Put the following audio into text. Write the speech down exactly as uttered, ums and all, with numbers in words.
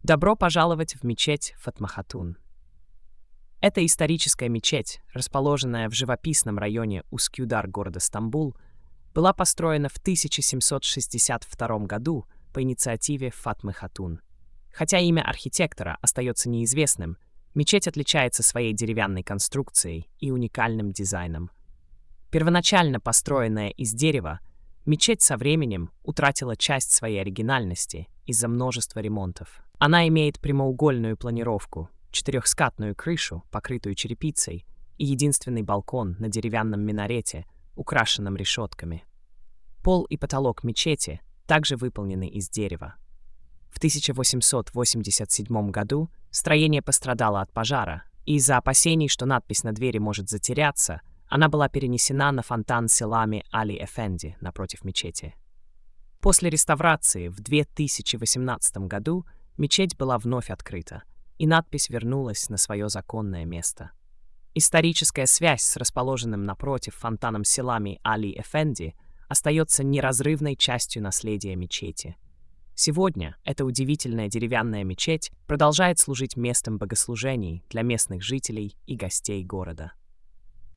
Добро пожаловать в мечеть Фатмахатун. Это историческая мечеть, расположенная в живописном районе Ускюдар города Стамбул, была построена в тысяча семьсот шестьдесят втором году по инициативе Фатмы Хатун. Хотя имя архитектора остается неизвестным, мечеть отличается своей деревянной конструкцией и уникальным дизайном. Первоначально построенная из дерева, мечеть со временем утратила часть своей оригинальности из-за множества ремонтов. Она имеет прямоугольную планировку, четырехскатную крышу, покрытую черепицей, и единственный балкон на деревянном минарете, украшенном решетками. Пол и потолок мечети также выполнены из дерева. В тысяча восемьсот восемьдесят седьмом году строение пострадало от пожара, и из-за опасений, что надпись на двери может затеряться, она была перенесена на фонтан Селами Али Эфенди напротив мечети. После реставрации в две тысячи восемнадцатом году мечеть была вновь открыта, и надпись вернулась на свое законное место. Историческая связь с расположенным напротив фонтаном Селами Али Эфенди остается неразрывной частью наследия мечети. Сегодня эта удивительная деревянная мечеть продолжает служить местом богослужений для местных жителей и гостей города.